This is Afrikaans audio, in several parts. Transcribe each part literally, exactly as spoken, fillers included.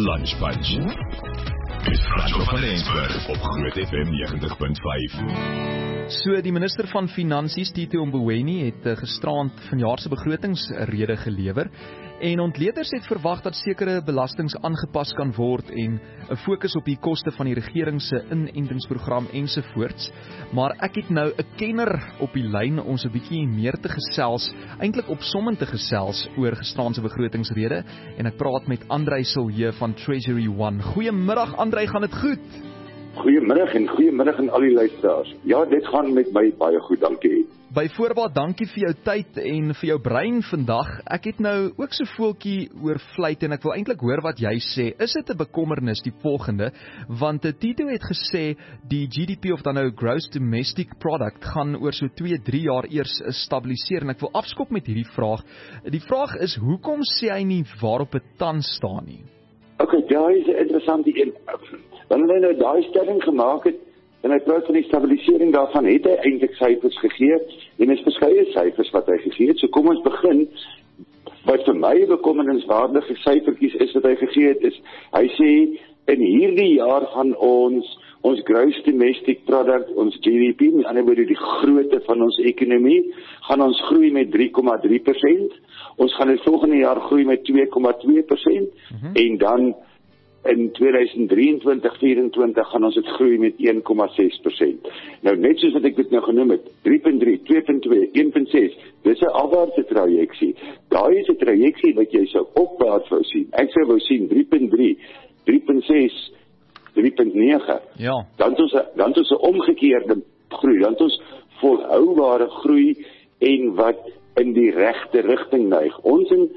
Lunch Bunch. Met Franco van Ensberg op Groot F M negentig punt vyf. So, die minister van Finansies, Tito Mboweni, het gisterand vanjaar se begrotingsrede gelewer. En ontleeders het verwag dat sekere belastings aangepas kan word en 'n fokus op die koste van die regering se inentingsprogram ensovoorts. Maar ek het nou 'n kenner op die lyn ons 'n bietjie meer te gesels, eintlik opsommend te gesels oor gisterand se begrotingsrede, en ek praat met Andrei Silje van Treasury One. Goeiemiddag Andrei, gaan dit goed? Goeiemiddag en goeiemiddag aan al die luisteraars. Ja, dit gaan met my baie goed, dankie. By voorbaat, dankie vir jou tyd en vir jou brein vandag. Ek het nou ook so voeltjie oorvlieg en ek wil eintlik hoor wat jy sê. Is dit 'n bekommernis die volgende? Want Tito het gesê die G D P of dan nou Gross Domestic Product gaan oor so twee, drie jaar eers stabiliseer, en ek wil afskop met hierdie vraag. Die vraag is, hoekom sê hy nie waarop dit tans staan nie? Ok, daar is 'n interessante een. Wanneer hy nou daai stelling gemaak het, en hy praat van die stabilisering daarvan, het hy eintlik syfers gegee, en is verskeie syfers wat hy gegee het. So kom ons begin, wat vir my bekommerniswaardige syfertjies is wat hy gegee het, is, hy sê, in hierdie jaar gaan ons, ons gross domestic product, ons G D P, met ander woorde die grootte van ons ekonomie, gaan ons groei met drie komma drie persent, ons gaan die volgende jaar groei met twee komma twee persent, mm-hmm. en dan in tweeduisend drieëntwintig vyf-en-twintig gaan ons dit groei met een komma ses persent. Nou net soos wat ek dit nou genoem het, drie komma drie, twee komma twee, een komma ses, dis 'n afwaartse trajeksie. Daai is 'n trajeksie wat jy sou opwaarts wou sien. Ek sou wou sien drie komma drie, drie komma ses, drie komma nege. Ja. Dan het ons dan het ons 'n omgekeerde groei, dan het ons volhoubare groei en wat in die regte rigting neig. Ons in,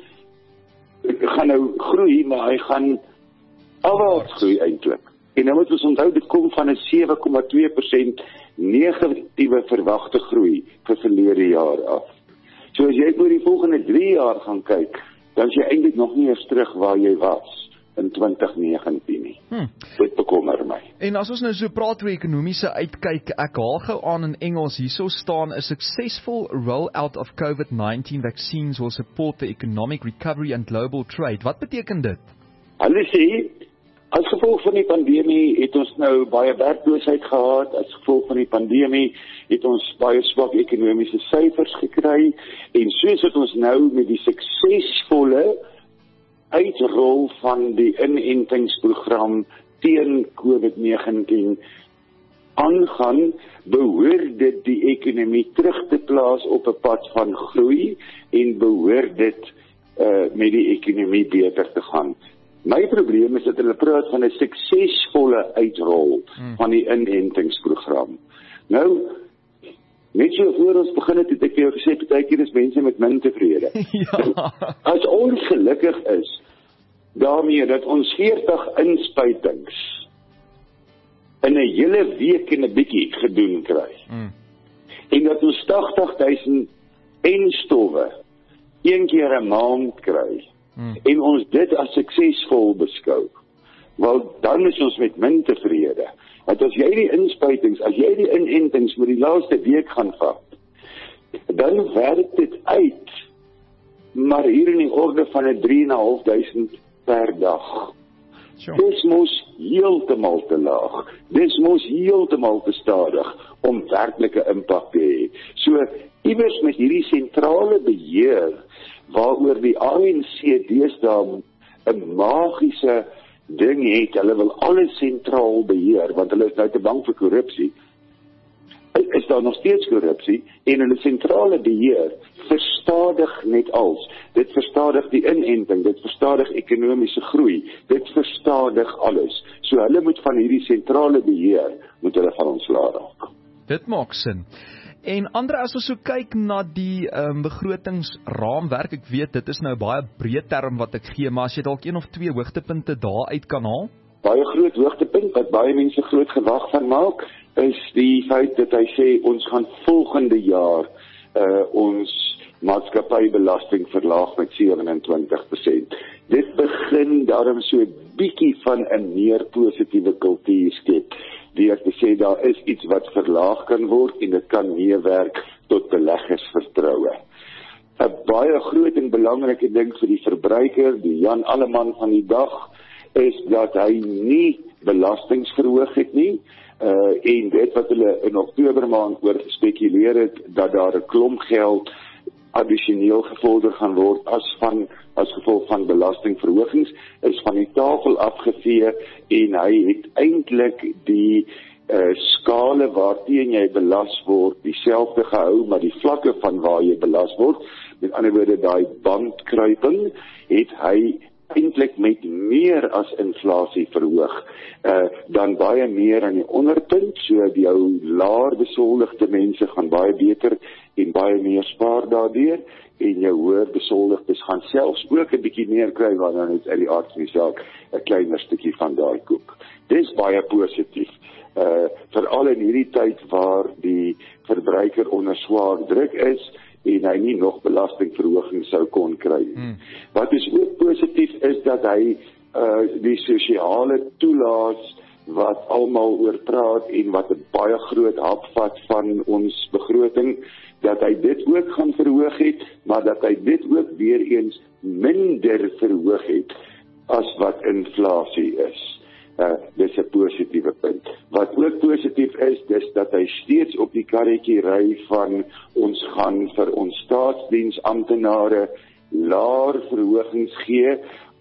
gaan nou groei, maar hy gaan afwaarts groei eintlik. En nou moet ons onthou, dit kom van 'n sewe komma twee persent negatiewe verwagte groei vir verlede jaar af. So as jy oor die volgende drie jaar gaan kyk, dan is jy eintlik nog nie eens terug waar jy was in twintig negentien nie. Hmm. Dit bekommer my. En as ons nou so praat oor ekonomiese uitkyk, ek haal gou aan in Engels, hierso staan, a successful rollout of COVID nineteen vaccines will support the economic recovery and global trade. Wat beteken dit? Hulle sê, as gevolg van die pandemie het ons nou baie werkloosheid gehad, as gevolg van die pandemie het ons baie swak ekonomiese syfers gekry, en soos wat ons nou met die suksesvolle uitrol van die inentingsprogram teen COVID negentien aangaan, behoort dit die ekonomie terug te plaas op 'n pad van groei, en behoort dit uh, met die ekonomie beter te gaan. My probleem is dat hulle praat van 'n suksesvolle uitrol hmm. van die inentingsprogram. Nou, net so voor ons begin het, het ek jou gesê, partykeer is mense met min tevrede. Ja. As ons gelukkig is, daarmee dat ons veertig inspuitings in 'n hele week en 'n bietjie gedoen kry, hmm. en dat ons tagtig duisend enstowwe een keer 'n maand kry, Hmm. en ons dit as suksesvol beskou, wel dan is ons met min tevrede. Want as jy die inspuitings, as jy die inentings met die laaste week gaan vat, dan werk dit uit, maar hier in die orde van 'n drie en 'n half duisend per dag. Sure. Dis mos heeltemal te laag. Dis mos heeltemal te stadig om werklike impak te hê. So iewers met hierdie sentrale beheer waaroor die A N C deesdae 'n magiese ding het, hulle wil alles sentraal beheer, want hulle is nou te bang vir korrupsie, is daar nog steeds korrupsie, en hulle sentrale beheer verstadig net als. Dit verstadig die inenting, dit verstadig ekonomiese groei, dit verstadig alles. So hulle moet van hierdie sentrale beheer, moet hulle van ontslae raak. Dit maak sin. En Andre, as ons so kyk na die um, begrotingsraamwerk, ek weet dit is nou baie breë term wat ek gee, maar as jy dalk een of twee hoogtepunte daar uit kan haal? Baie groot hoogtepunt wat baie mense groot gewag van maak, is die feit dat hy sê ons gaan volgende jaar uh, ons maatskappybelasting verlaag met sewe en twintig persent. Dit begin daarom so 'n bietjie van 'n meer positiewe kultuur skep, deur te sê daar is iets wat verlaag kan word en dit kan meewerk tot beleggersvertroue. 'n Baie groot en belangrike ding vir die verbruiker, die Jan Alleman van die dag, is dat hy nie belastings verhoog het nie, uh, en dit wat hulle in Oktober maand oor gespekuleer het, dat daar 'n klomp geld addisioneel gevorder gaan word as van as gevolg van belastingverhogings, is van die tafel afgevee en hy het eintlik die uh, skale waarteen jy belas word dieselfde gehou, maar die vlakke van waar jy belas word, met ander woorde daai bandkruiping, het hy eintlik met meer as inflasie verhoog, uh, dan baie meer aan die onderpunt, so die jou laer besoldigde mense gaan baie beter en baie meer spaar daardeur, en jou hoër besoldigdes gaan selfs ook 'n bietjie meer kry, want dan is uit die aard van die saak 'n kleiner stukkie van daai koek. Dis baie positief, uh, veral in hierdie tyd waar die verbruiker onder swaar druk is, en hy nie nog belastingverhoging sou kon kry. Hmm. Wat is ook positief is dat hy uh, die sosiale toelaas wat almal oor praat en wat 'n baie groot hap vat van ons begroting, dat hy dit ook gaan verhoog het, maar dat hy dit ook weer eens minder verhoog het as wat inflasie is. Uh, dis 'n positiewe punt. Wat ook positief is, dis dat hy steeds op die karretjie ry van ons gaan vir ons staatsdiensamptenare laer verhogings gee,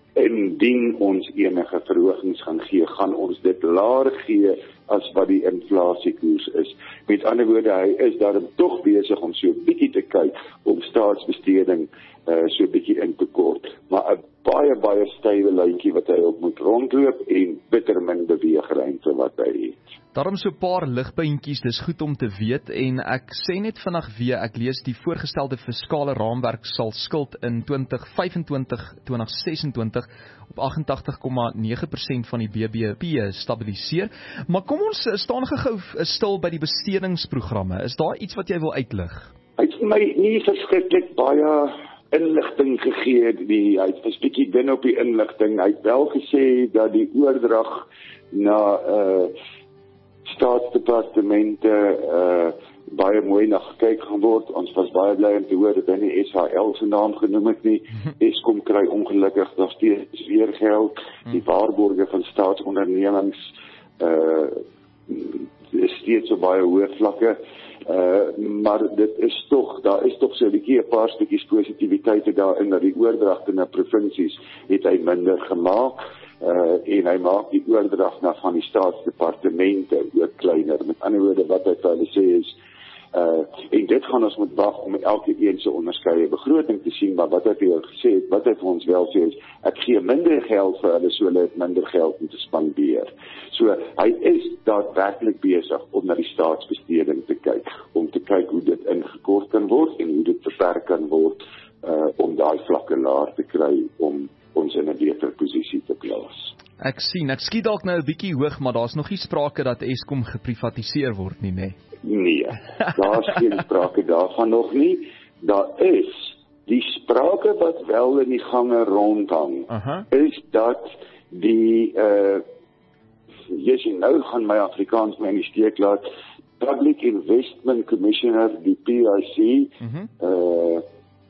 indien ons enige verhogings gaan gee, gaan ons dit laer gee as wat die inflasiekoers is. Met ander woorde, hy is daarom tog besig om so 'n bietjie te kyk om staatsbesteding uh, so 'n bietjie in te kort. Maar 'n baie, baie stywe lyntjie wat hy op moet rondloop en bitter min beweegruimte wat hy het. Daarom so 'n paar ligpuntjies, dis goed om te weet, en ek sê net vinnig weer, ek lees die voorgestelde fiskale raamwerk sal skuld in twintig vyfentwintig tot twintig sesentwintig op agt-en-tagtig komma nege persent van die B B P stabiliseer. Maar kom ons staan gou stil by die bestedingsprogramme. Is daar iets wat jy wil uitlig? Hy het vir my nie verskriklik baie inligting gegee, die, hy het 'n bietjie dun op die inligting. Hy het wel gesê dat die oordrag na uh, staatsdepartemente uh, baie mooi na gekyk gaan word. Ons was baie bly om te hoor dat hy nie S H L se naam genoem het nie. Eskom kry ongelukkig nog steeds weer geld. Die waarborge van staatsondernemings uh, is steeds op baie hoë vlakke. Uh, maar dit is toch, daar is toch so 'n bietjie 'n paar stukkies positiwiteite daarin, dat die oordragte na provinsies het hy minder gemaak, uh, en hy maak die oordrag na van die staatsdepartemente ook kleiner. Met ander woorde, wat hy vir hulle sê is, uh, en dit gaan ons moet wag om elke een se onderskeie begroting te sien, maar wat hy vir hulle gesê het, wat hy vir ons wel sê is, ek gee minder geld vir hulle, so hulle het minder geld om te spandeer. So, hy is daadwerklik besig om na die staatsbesteding te kyk, om te kyk hoe dit ingekort kan word en hoe dit beperk kan word, uh, om daai vlakke laer te kry, om ons in 'n beter posisie te plaas. Ek sien, ek skiet dalk nou 'n bietjie hoog, maar daar's nog nie sprake dat Eskom geprivatiseer word nie, né? Nee, daar's geen sprake daarvan nog nie. Daar is die sprake wat wel in die gange rondhang, uh-huh. is dat die uh, Yes, nou gaan my Afrikaans my in die steek laat, Public Investment Commissioner, die P I C, mm-hmm. uh,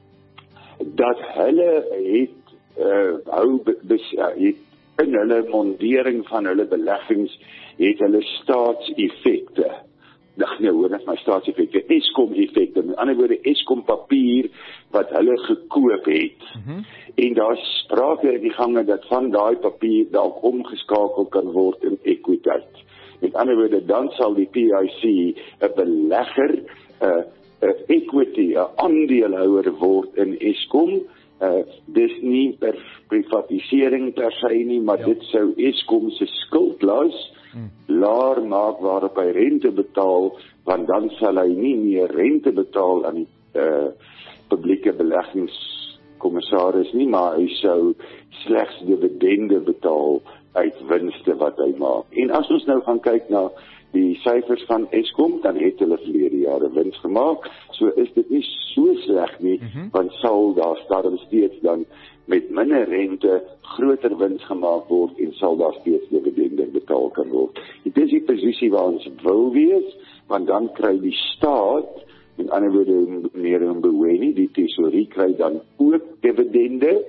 dat hulle het, uh, hou, bes, uh, het in hulle mondering van hulle beleggings, het hulle staatseffekte, Ag nee, hoor net my staatseffekte, Eskom-effekte, met ander woorde Eskom papier wat hulle gekoop het. Mm-hmm. En daar is sprake in die gange dat van daai papier dalk omgeskakel kan word in ekwiteit. Met ander woorde, dan sal die P I C 'n belegger, 'n uh, uh, equity, 'n aandeelhouer word in Eskom. Uh, dis nie per privatisering per se nie, maar ja. Dit sou Eskom se skuldlas Hmm. laer maak waarop hy rente betaal, want dan sal hy nie meer rente betaal aan die uh, publieke beleggingskommissaris nie, maar hy sou slegs dividende betaal uit winste wat hy maak. En as ons nou gaan kyk na die syfers van Eskom, dan het hulle verlede jare wins gemaak, so is dit nie so sleg nie, mm-hmm. want sal daar daarom steeds dan met minder rente groter wins gemaak word en sal daar steeds dividende betaal kan word. Dit is die posisie waar ons wil wees, want dan kry die staat, met ander woorde meneer Mboweni, die tesorie kry dan ook dividende,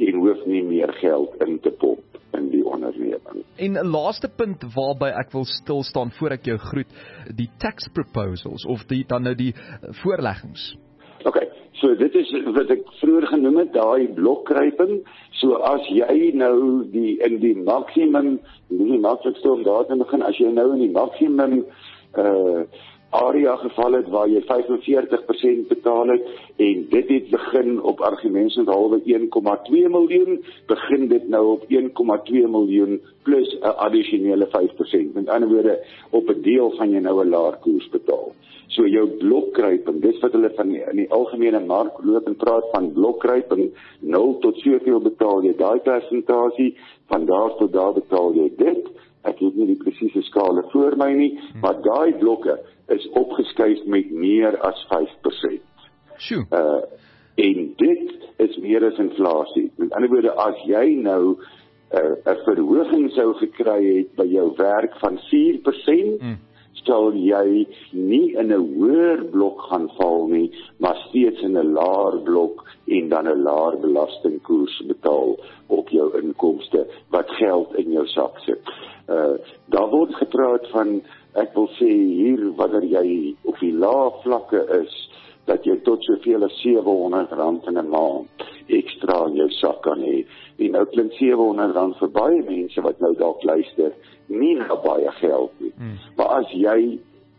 en hoef nie meer geld in te pomp in die onderneming. En 'n laaste punt waarby ek wil stil staan voor ek jou groet, die tax proposals of die dan nou die voorleggings. OK, so dit is wat ek vroeër genoem het, daai blokkruiping. So as jy nou die in die maksimum, die maksimum om daar te begin, as jy nou in die maksimum uh area geval het waar jy vyf en veertig persent betaal het en dit het begin op argumentshalwe een komma twee miljoen, begin dit nou op een komma twee miljoen plus 'n addisionele vyf persent. Met ander woorde, op 'n deel gaan jy nou 'n laer koers betaal. So jou blokkruiping, dis wat hulle van die, in die algemene mark loop en praat van blokkruiping, nul tot soveel betaal jy daai persentasie, van daar tot daar betaal jy dit. Ek het nie die presiese skale voor my nie, maar daai blokke is opgeskuif met meer as vyf persent. Sjoe. Uh, en dit is meer as inflasie. Met ander woorde, as jy nou 'n uh, verhoging sou gekry het by jou werk van vier persent, mm. sal jy nie in 'n hoër blok gaan val nie, maar steeds in 'n laer blok en dan 'n laer belastingkoers betaal op jou inkomste wat geld in jou sak sit. Uh, daar word gepraat van, ek wil sê hier, wanneer jy op die lae vlakke is, dat jy tot soveel as sewe honderd rand in 'n maand ekstra in jou sak kan hê. En nou klink sewe honderd rand vir baie mense wat nou dalk luister, nie na baie geld nie. Hmm. Maar as jy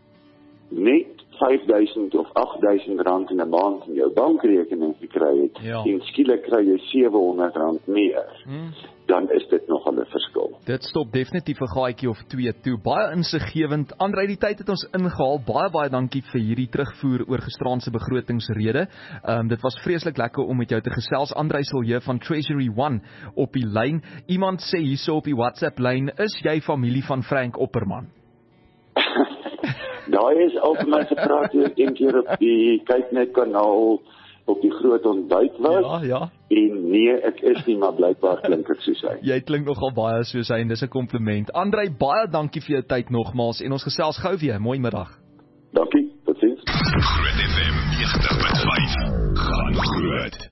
net vyf duisend of agt duisend rand in 'n maand in jou bankrekening gekry het, ja. en skielik kry jy sewe honderd rand meer, hmm. dan is dit nogal 'n verskil. Dit stop definitief 'n gaatjie of twee toe. Baie insiggewend. Andrei, die tyd het ons ingehaal. Baie baie dankie vir hierdie terugvoer oor gisteraand se begrotingsrede. Um, dit was vreeslik lekker om met jou te gesels. Andrei Silje van Treasury One op die lyn. Iemand sê hierso op die WhatsApp lyn, is jy familie van Frank Opperman? Daai is algemeen gepraat hier een keer op die Kyknet kanaal op die groot ontbyt was. Ja, ja. En nee, ek is nie, maar blykbaar klink ek soos hy. Jy klink nogal baie soos hy en dis 'n kompliment. Andrei, baie dankie vir jou tyd nogmaals en ons gesels gou weer. Mooi middag. Dankie, totsiens. Groot F M ninety punt vyf gaan groot.